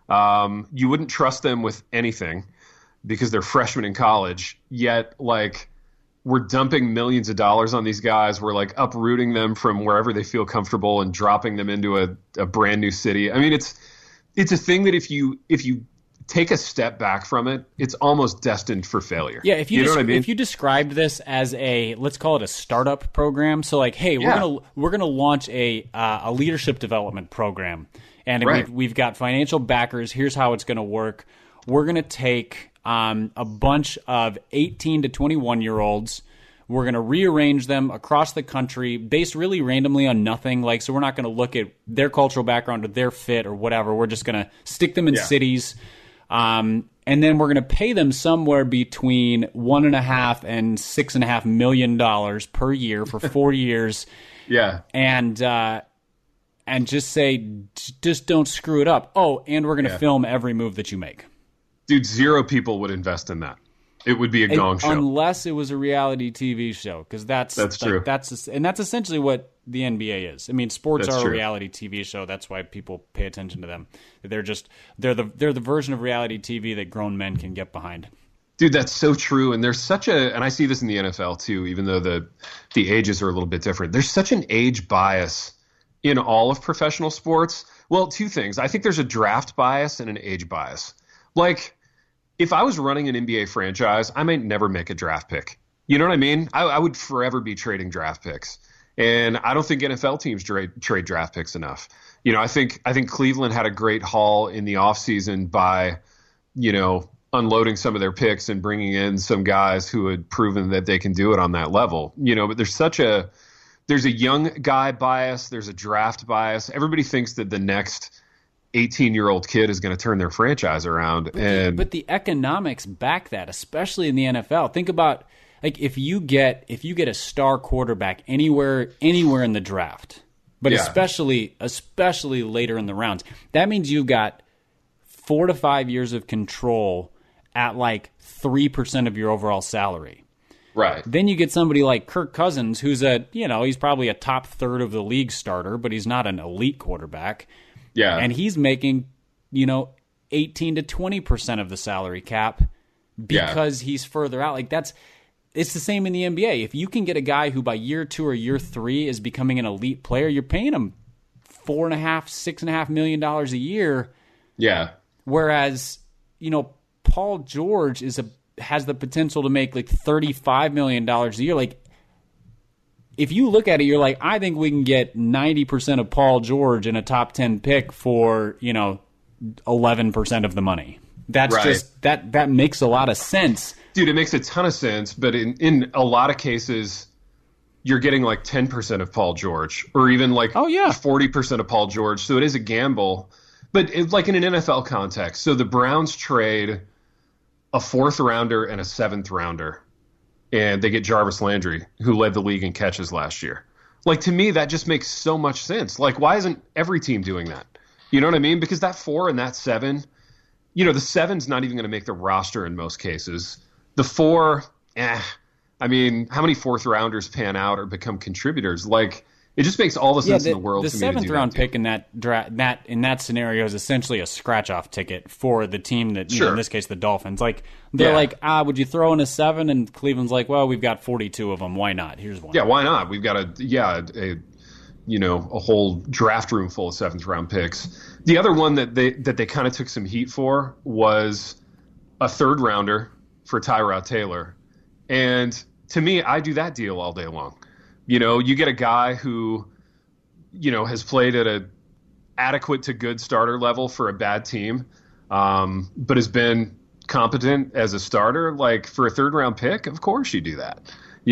You wouldn't trust them with anything because they're freshmen in college. Yet, like, we're dumping millions of dollars on these guys. We're like uprooting them from wherever they feel comfortable and dropping them into a brand new city. I mean, it's a thing that if you take a step back from it, it's almost destined for failure. Yeah, if you know what I mean? If you described this as let's call it a startup program, so like, hey, we're gonna launch a leadership development program, and we've got financial backers. Here's how it's gonna work. We're gonna take a bunch of 18 to 21-year-olds. We're going to rearrange them across the country based really randomly on nothing. Like, so we're not going to look at their cultural background or their fit or whatever. We're just going to stick them in cities. And then we're going to pay them somewhere between $1.5 and $6.5 million per year for 4 years. Yeah. And just say, just don't screw it up. Oh, and we're going to film every move that you make. Dude, 0 people would invest in that. It would be a gong show. Unless it was a reality TV show, because that's true. That's essentially what the NBA is. I mean, sports are a reality TV show. That's why people pay attention to them. They're the version of reality TV that grown men can get behind. Dude, that's so true. And there's and I see this in the NFL too, even though the ages are a little bit different. There's such an age bias in all of professional sports. Well, 2 things. I think there's a draft bias and an age bias. Like, if I was running an NBA franchise, I might never make a draft pick. You know what I mean? I would forever be trading draft picks. And I don't think NFL teams trade draft picks enough. You know, I think Cleveland had a great haul in the offseason by, you know, unloading some of their picks and bringing in some guys who had proven that they can do it on that level. You know, but there's a young guy bias, there's a draft bias. Everybody thinks that the next 18-year-old kid is going to turn their franchise around. But the economics back that, especially in the NFL. Think about, like, if you get a star quarterback anywhere in the draft, but especially later in the rounds, that means you've got 4 to 5 years of control at like 3% of your overall salary. Right. Then you get somebody like Kirk Cousins, who's he's probably a top third of the league starter, but he's not an elite quarterback. Yeah. And he's making, 18 to 20% of the salary cap because he's further out. Like, it's the same in the NBA. If you can get a guy who by year 2 or year 3 is becoming an elite player, you're paying him $4.5, $6.5 million a year. Yeah. Whereas, Paul George has the potential to make like $35 million a year. Like, if you look at it, you're like, I think we can get 90% of Paul George in a top 10 pick for, 11% of the money. That's just, that makes a lot of sense. Dude, it makes a ton of sense, but in a lot of cases, you're getting like 10% of Paul George, or even like 40% of Paul George. So it is a gamble, but like in an NFL context. So the Browns trade a 4th rounder and a 7th rounder, and they get Jarvis Landry, who led the league in catches last year. Like, to me, that just makes so much sense. Like, why isn't every team doing that? You know what I mean? Because that 4 and that 7, the 7's not even going to make the roster in most cases. The 4, I mean, how many 4th rounders pan out or become contributors? Like, it just makes all the sense in the world. The 7th round pick in that scenario is essentially a scratch off ticket for the team that, in this case, the Dolphins. Like, they're like, would you throw in a 7? And Cleveland's like, well, we've got 42 of them. Why not? Here's one. Yeah, why not? We've got a whole draft room full of 7th round picks. The other one that they kind of took some heat for was a 3rd rounder for Tyrod Taylor. And to me, I do that deal all day long. You get a guy who, has played at a adequate to good starter level for a bad team, but has been competent as a starter. Like, for a 3rd round pick, of course you do that.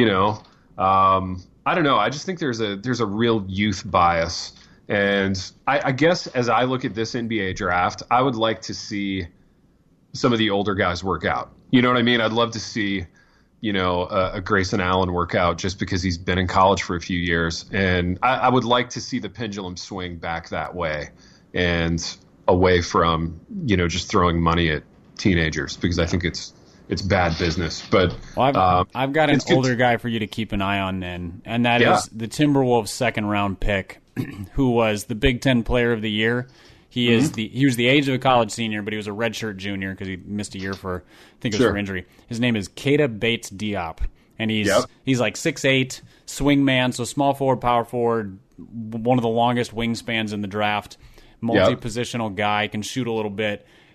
I don't know. I just think there's a real youth bias, and I guess as I look at this NBA draft, I would like to see some of the older guys work out. You know what I mean? I'd love to see a Grayson Allen work out just because he's been in college for a few years. And I would like to see the pendulum swing back that way and away from, just throwing money at teenagers, because I think it's bad business. But I've got an older guy for you to keep an eye on then, and that is the Timberwolves 2nd round pick, who was the Big Ten Player of the Year. He was the age of a college senior, but he was a redshirt junior because he missed a year for, I think it was for injury. His name is Keita Bates Diop, and he's like 6'8", swingman, so small forward, power forward, one of the longest wingspans in the draft, multi-positional guy, can shoot a little bit.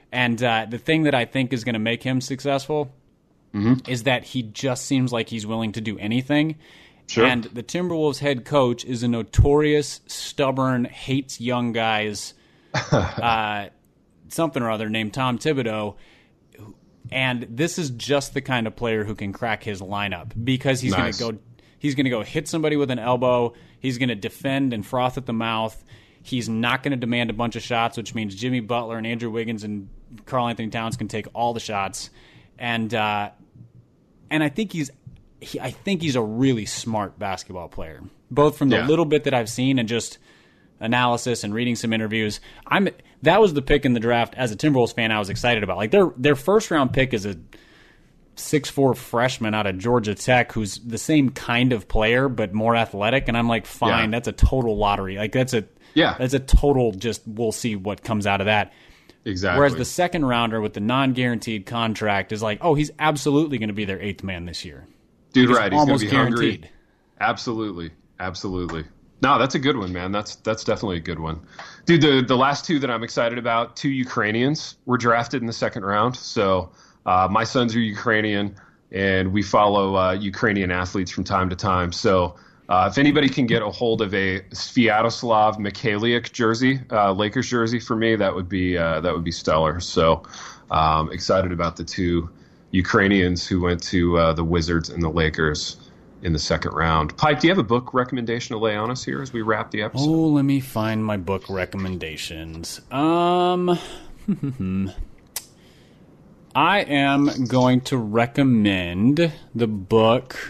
And the thing that I think is going to make him successful is that he just seems like he's willing to do anything. Sure. And the Timberwolves head coach is a notorious, stubborn, hates young guys, something or other, named Tom Thibodeau. And this is just the kind of player who can crack his lineup, because he's nice. going to go hit somebody with an elbow. He's going to defend and froth at the mouth. He's not going to demand a bunch of shots, which means Jimmy Butler and Andrew Wiggins and Karl Anthony Towns can take all the shots. And I think he's a really smart basketball player, both from the little bit that I've seen and just analysis and reading some interviews. That was the pick in the draft. As a Timberwolves fan, I was excited about. Like their first round pick is a 6'4" freshman out of Georgia Tech who's the same kind of player but more athletic, and I'm like, fine, that's a total lottery. Like that's a total just we'll see what comes out of that. Exactly. Whereas the second rounder with the non-guaranteed contract is like, oh, he's absolutely going to be their 8th man this year. Dude, right. He's almost going to be guaranteed. Hungry. Absolutely. No, that's a good one, man. That's definitely a good one. Dude, the last two that I'm excited about, 2 Ukrainians were drafted in the second round. So my sons are Ukrainian, and we follow Ukrainian athletes from time to time. So if anybody can get a hold of a Sviatoslav Mikhailiuk jersey, Lakers jersey for me, that would be stellar. So excited about the 2 Ukrainians who went to the Wizards and the Lakers in the second round. Pike, do you have a book recommendation to lay on us here as we wrap the episode? Oh, let me find my book recommendations. I am going to recommend the book.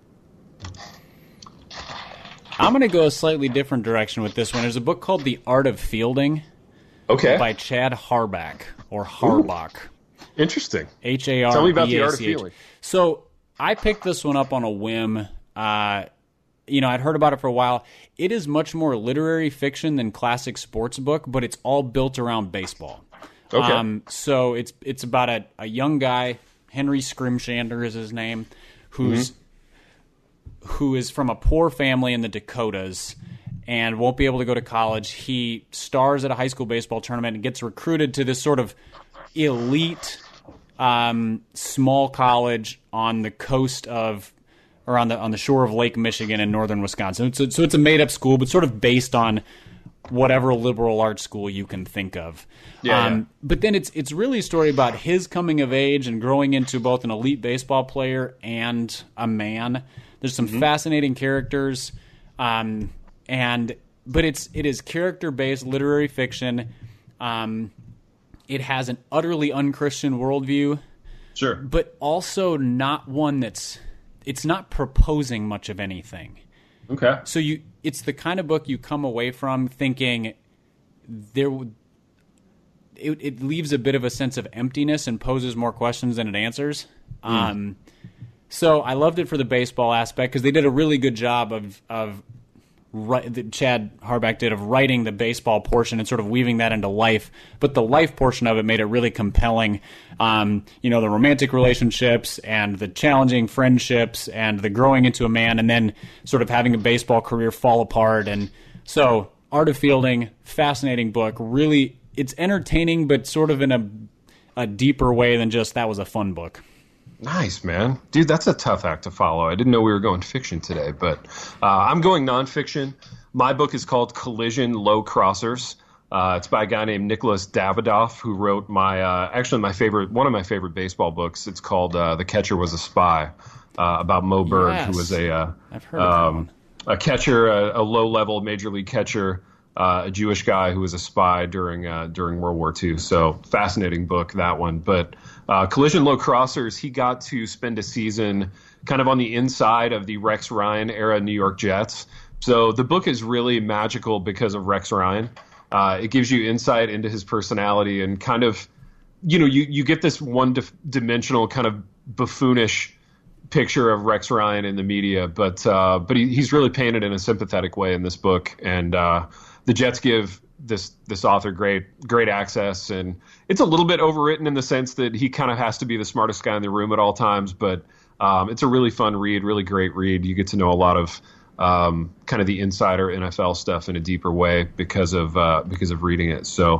I'm going to go a slightly different direction with this one. There's a book called The Art of Fielding. Okay. By Chad Harbach, or Harbach. Ooh, interesting. H-A-R-B-A-C-H. Tell me about The Art of Fielding. So I picked this one up on a whim. I'd heard about it for a while. It is much more literary fiction than classic sports book, but it's all built around baseball. Okay. So it's about a young guy, Henry Scrimshander is his name, who is from a poor family in the Dakotas and won't be able to go to college. He stars at a high school baseball tournament and gets recruited to this sort of elite small college on the coast of, or on the shore of Lake Michigan in northern Wisconsin. So it's a made-up school, but sort of based on whatever liberal arts school you can think of. But then it's really a story about his coming of age and growing into both an elite baseball player and a man. There's some fascinating characters, but it is character-based literary fiction. It has an utterly unchristian worldview. Sure. But also not one it's not proposing much of anything. Okay. So it's the kind of book you come away from thinking it leaves a bit of a sense of emptiness and poses more questions than it answers. So I loved it for the baseball aspect because they did a really good job of Chad Harbach did of writing the baseball portion and sort of weaving that into life. But the life portion of it made it really compelling. The romantic relationships and the challenging friendships and the growing into a man and then sort of having a baseball career fall apart. And so Art of Fielding, fascinating book. Really, it's entertaining, but sort of in a deeper way than just that was a fun book. Nice, man. Dude, that's a tough act to follow. I didn't know we were going fiction today, but I'm going nonfiction. My book is called Collision Low Crossers. It's by a guy named Nicholas Davidoff, who wrote one of my favorite baseball books. It's called The Catcher Was a Spy, about Mo Berg, who was I've heard of a catcher, a low-level major league catcher, a Jewish guy who was a spy during World War II. So fascinating book, that one. But Collision Low Crossers, he got to spend a season kind of on the inside of the Rex Ryan era New York Jets. So the book is really magical because of Rex Ryan. It gives you insight into his personality and kind of, you get this one-dimensional kind of buffoonish picture of Rex Ryan in the media, but he's really painted in a sympathetic way in this book. And the Jets give this author great access, and it's a little bit overwritten in the sense that he kind of has to be the smartest guy in the room at all times, but it's a really fun read, really great read. You get to know a lot of kind of the insider NFL stuff in a deeper way because of reading it. So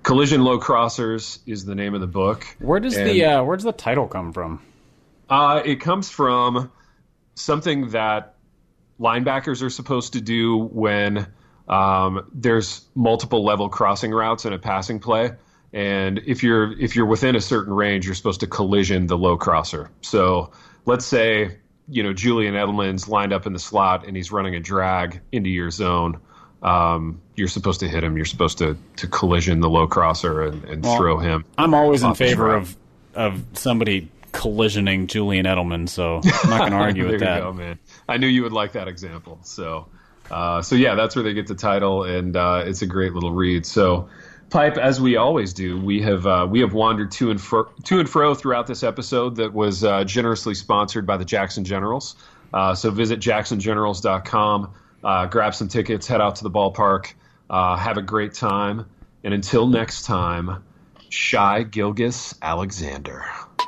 Collision Low Crossers is the name of the book. Where does the title come from? It comes from something that linebackers are supposed to do when there's multiple level crossing routes in a passing play. And if you're within a certain range, you're supposed to collision the low crosser. So let's say, Julian Edelman's lined up in the slot and he's running a drag into your zone. You're supposed to hit him. You're supposed to collision the low crosser and throw him. I'm always in favor of somebody collisioning Julian Edelman, so I'm not going to argue with that. There you go, man. I knew you would like that example. So yeah, that's where they get the title, and it's a great little read. So, Pipe, as we always do, we have wandered to and fro throughout this episode that was generously sponsored by the Jackson Generals. So visit jacksongenerals.com, grab some tickets, head out to the ballpark, have a great time, and until next time, Shai Gilgeous-Alexander.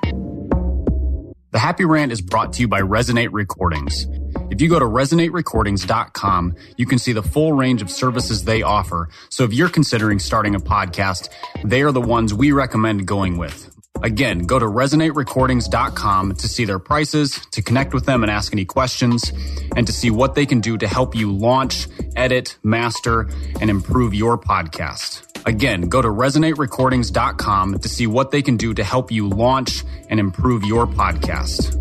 The Happy Rant is brought to you by Resonate Recordings. If you go to resonaterecordings.com, you can see the full range of services they offer. So if you're considering starting a podcast, they are the ones we recommend going with. Again, go to resonaterecordings.com to see their prices, to connect with them and ask any questions, and to see what they can do to help you launch, edit, master, and improve your podcast. Again, go to resonaterecordings.com to see what they can do to help you launch and improve your podcast.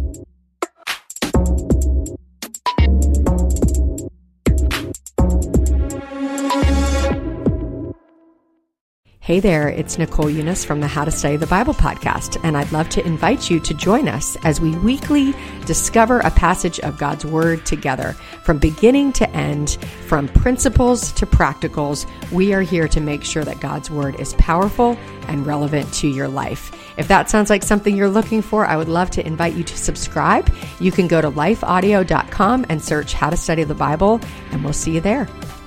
Hey there, it's Nicole Eunice from the How to Study the Bible podcast, and I'd love to invite you to join us as we weekly discover a passage of God's Word together. From beginning to end, from principles to practicals, we are here to make sure that God's Word is powerful and relevant to your life. If that sounds like something you're looking for, I would love to invite you to subscribe. You can go to lifeaudio.com and search How to Study the Bible, and we'll see you there.